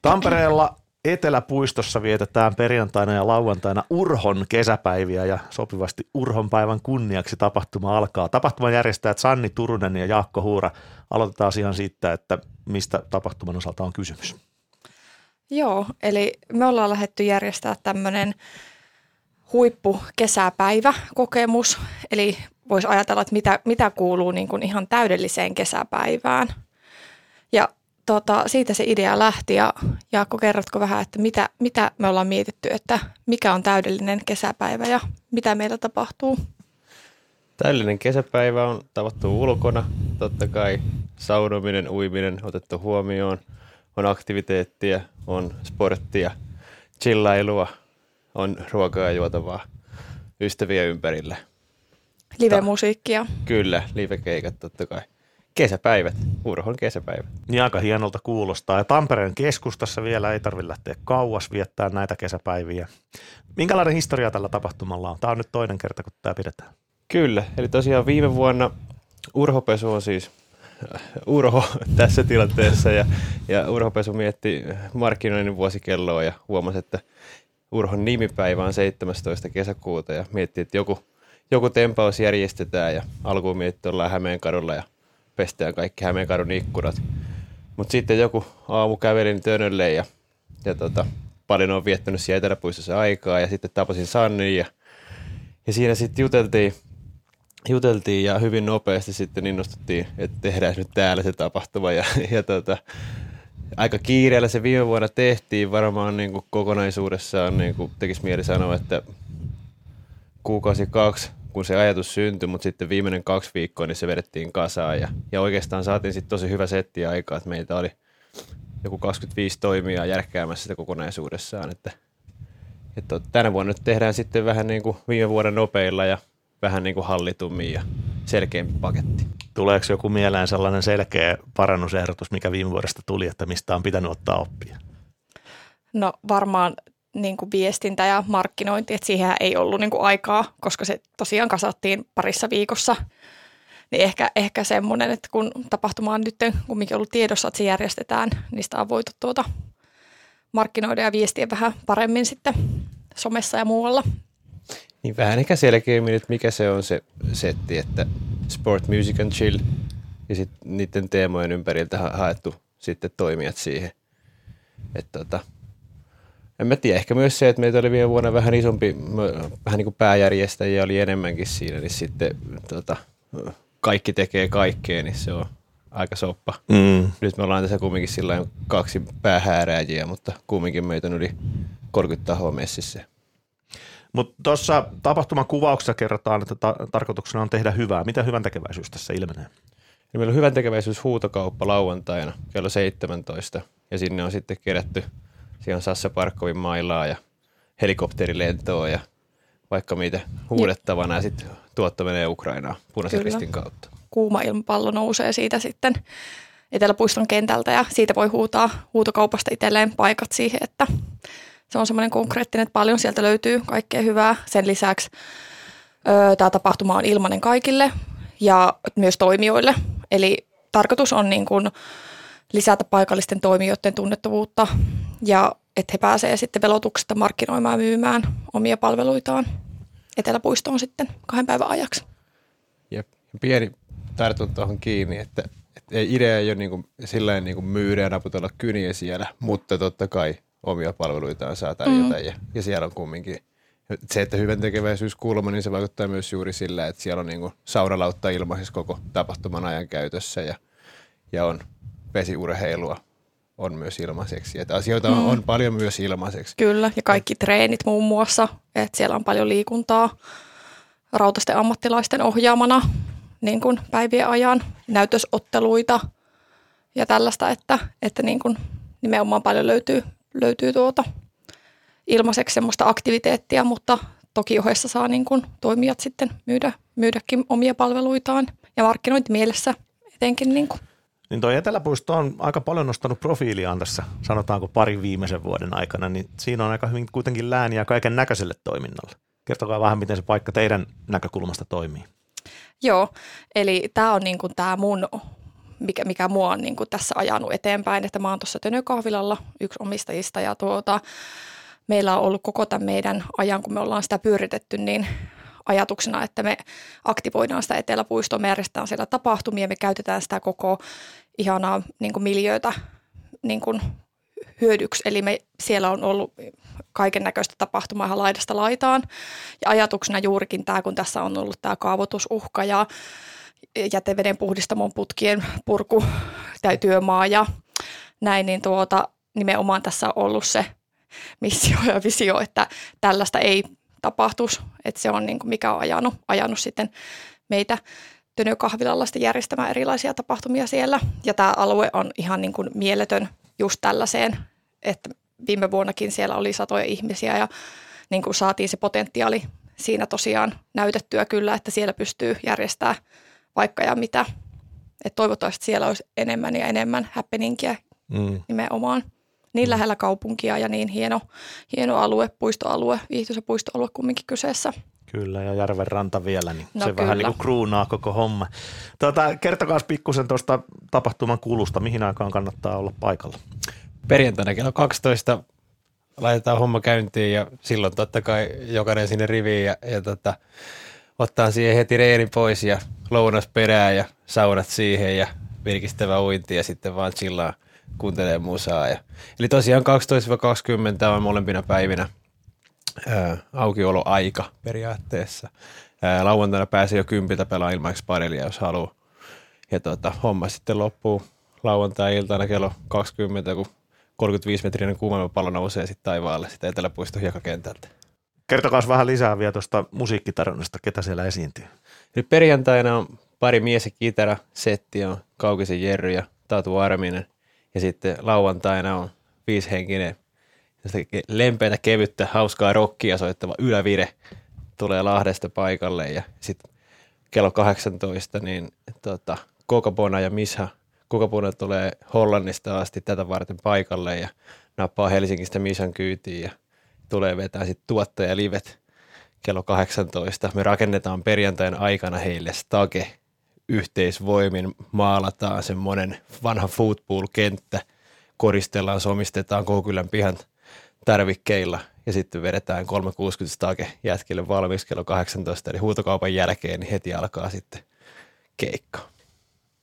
Tampereella Eteläpuistossa vietetään perjantaina ja lauantaina Urhon kesäpäiviä ja sopivasti Urhon päivän kunniaksi tapahtuma alkaa. Tapahtuman järjestäjät Sanni Turunen ja Jaakko Huura. Aloitetaan ihan siitä, että mistä tapahtuman osalta on kysymys. Joo, eli me ollaan lähdetty järjestää tämmöinen huippukesäpäiväkokemus, eli voisi ajatella, että mitä kuuluu niin kuin ihan täydelliseen kesäpäivään. Ja siitä se idea lähti ja Jaakko, kerrotko vähän, että mitä me ollaan mietitty, että mikä on täydellinen kesäpäivä ja mitä meillä tapahtuu? Täydellinen kesäpäivä on tavattu ulkona, totta kai saunominen, uiminen otettu huomioon, on aktiviteettia, on sporttia, chillailua, on ruokaa ja juotavaa, ystäviä ympärillä. Live-musiikkia. Kyllä, live-keikat totta kai. Kesäpäivät, Urhon kesäpäivät. Niin aika hienolta kuulostaa. Ja Tampereen keskustassa vielä ei tarvitse lähteä kauas viettää näitä kesäpäiviä. Minkälainen historia tällä tapahtumalla on? Tämä on nyt toinen kerta, kun tämä pidetään. Kyllä, eli tosiaan viime vuonna Urhopesu on siis Urho tässä tilanteessa ja Urhopesu mietti markkinoinnin vuosikelloa ja huomasi, että Urhon nimipäivä on 17. kesäkuuta ja mietti, että joku tempaus järjestetään ja alkuun mietti, että ollaan Hämeenkadulla ja pestään kaikki Hämeenkadun ikkunat. Mutta sitten joku aamu kävelin Tönölle ja paljon on viettänyt siellä Eteläpuistossa aikaa ja sitten tapasin Sannin ja siinä sitten juteltiin ja hyvin nopeasti sitten innostuttiin, että tehdään nyt täällä se tapahtuma ja aika kiireellä se viime vuonna tehtiin varmaan niin kuin kokonaisuudessaan niin kuin tekisi mieli sanoa, että kuukausi 2, kun se ajatus syntyi, mutta sitten viimeinen 2 viikkoa, niin se vedettiin kasaan ja oikeastaan saatiin sitten tosi hyvä setti aikaa, että meitä oli joku 25 toimijaa järkkäämässä sitä kokonaisuudessaan, että tänä vuonna nyt tehdään sitten vähän niin kuin viime vuoden nopeilla ja vähän niin kuin hallitummin ja selkeämpi paketti. Tuleeko joku mieleen sellainen selkeä parannusehdotus, mikä viime vuodesta tuli, että mistä on pitänyt ottaa oppia? No varmaan niin kuin viestintä ja markkinointi, että siihen ei ollut niin kuin aikaa, koska se tosiaan kasattiin parissa viikossa. Niin ehkä semmoinen, että kun tapahtuma on nyt kumminkin ollut tiedossa, että se järjestetään, niin sitä on voitu markkinoida ja viestiä vähän paremmin sitten somessa ja muualla. Niin vähän ehkä selkeämmin, että mikä se on se setti, että sport, music and chill ja sitten niiden teemojen ympäriltä haettu sitten toimijat siihen. Että en mä tiedä, ehkä myös se, että meitä oli viime vuonna vähän isompi, vähän niin kuin pääjärjestäjiä oli enemmänkin siinä, niin sitten kaikki tekee kaikkea, niin se on aika soppa. Nyt me ollaan tässä kumminkin sillä 2 päähäärääjiä, mutta kumminkin meitä on yli 30 tahoa messissä. Mutta tuossa tapahtuman kuvauksessa kerrotaan, että tarkoituksena on tehdä hyvää. Mitä hyvän tekeväisyys tässä ilmenee? Ja meillä on hyvän tekeväisyys huutokauppa lauantaina kello 17 ja sinne on sitten kerätty, siellä on Sassa Parkkovin mailaa ja helikopterilentoa ja vaikka mitä huudettavana ja sitten tuotto menee Ukrainaan Punaisen Ristin kautta. Kuuma ilmapallo nousee siitä sitten Eteläpuiston kentältä ja siitä voi huutaa huutokaupasta itselleen paikat siihen, että se on semmoinen konkreettinen, että paljon sieltä löytyy kaikkea hyvää. Sen lisäksi tämä tapahtuma on ilmainen kaikille ja myös toimijoille. Eli tarkoitus on niin kuin lisätä paikallisten toimijoiden tunnettavuutta ja että he pääsevät sitten velotuksesta markkinoimaan ja myymään omia palveluitaan Eteläpuistoon sitten 2 päivän ajaksi. Jep. Pieni tartun tuohon kiinni, että idea ei ole niin kuin, sillain niin kuin myydä ja naputella kyniä siellä, mutta totta kai omia palveluitaan saa tarjota ja siellä on kumminkin se, että hyvän tekeväisyyskulma, niin se vaikuttaa myös juuri sillä, että siellä on niin kuin saunalautta ilmaisessa koko tapahtuman ajan käytössä ja on vesiurheilua on myös ilmaiseksi. Että asioita on paljon myös ilmaiseksi. Kyllä, ja kaikki treenit muun muassa, että siellä on paljon liikuntaa rautaisten ammattilaisten ohjaamana niin kuin päivien ajan, näytösotteluita ja tällaista, että niin kuin nimenomaan paljon löytyy ilmaiseksi semmoista aktiviteettia, mutta toki ohessa saa niin kuin toimijat sitten myydäkin omia palveluitaan ja markkinointimielessä etenkin. Niin tuo Eteläpuisto on aika paljon nostanut profiiliaan tässä, sanotaanko 2 viimeisen vuoden aikana, niin siinä on aika hyvin kuitenkin lääniä kaiken näköiselle toiminnalle. Kertokaa vähän, miten se paikka teidän näkökulmasta toimii. Joo, eli tämä on niin kuin tämä mikä mua on niin kuin tässä ajanut eteenpäin, että mä oon tuossa Tönö-kahvilalla yksi omistajista ja meillä on ollut koko tämän meidän ajan, kun me ollaan sitä pyöritetty, niin ajatuksena, että me aktivoidaan sitä Eteläpuistoa, me järjestetään siellä tapahtumia, me käytetään sitä koko ihanaa niin kuin miljöötä niin kuin hyödyksi. Eli siellä on ollut kaiken näköistä tapahtumaa ihan laidasta laitaan. Ja ajatuksena juurikin tämä, kun tässä on ollut tämä kaavoitusuhka ja jäteveden puhdistamon putkien purku tai työmaa ja näin, niin nimenomaan tässä on ollut se missio ja visio, että tällaista ei tapahtuisi. Että se on niin kuin mikä on ajanut sitten meitä Tönö-kahvilalla järjestämään erilaisia tapahtumia siellä. Ja tämä alue on ihan niin kuin mieletön just tällaiseen, että viime vuonnakin siellä oli satoja ihmisiä ja niin kuin saatiin se potentiaali siinä tosiaan näytettyä kyllä, että siellä pystyy järjestämään vaikka ja mitä. Että toivottavasti siellä olisi enemmän ja enemmän happeningia nimenomaan. Niin lähellä kaupunkia ja niin hieno alue, puistoalue, viihtyisä puistoalue kumminkin kyseessä. Kyllä, ja järven ranta vielä, niin No se kyllä. vähän niin kuin kruunaa koko homma. Kertokaa pikkusen tuosta tapahtuman kulusta, mihin aikaan kannattaa olla paikalla? Perjantaina kello 12 laitetaan homma käyntiin ja silloin totta kai jokainen sinne riviin ja ottaa siihen heti reeni pois ja lounas perään ja saunat siihen ja virkistävä uinti ja sitten vaan chillaa, kuuntelee musaa. Eli tosiaan 12-20 on molempina päivinä aukioloaika periaatteessa. Lauantaina pääsee jo 10 pelaa ilmaiseksi padelia, jos haluaa. Ja homma sitten loppuu lauantai-iltana kello 20, kun 35-metrinen kuumelmapallo nousee sitten taivaalle sitä Eteläpuiston hiekkakentältä. Kertokaa vähän lisää vielä tuosta musiikkitarjonnasta, ketä siellä esiintyy. Eli perjantaina on pari mies- ja kitara-setti, on Kaukisen Jerry ja Tatu Arminen. Ja sitten lauantaina on 5-henkinen lempeätä, kevyttä, hauskaa rockia soittava Ylävire tulee Lahdesta paikalle. Ja sitten kello 18 niin Kokabona ja Misha. Kokabona tulee Hollannista asti tätä varten paikalle ja nappaa Helsingistä Mishan kyytiin ja tulee vetää sitten tuottajalivet kello 18. Me rakennetaan perjantain aikana heille stage. Yhteisvoimin maalataan semmoinen vanha football-kenttä, koristellaan, somistetaan Koukylän pihan tarvikkeilla ja sitten vedetään 360 stage jätkille valmiiksi kello 18, eli huutokaupan jälkeen niin heti alkaa sitten keikka.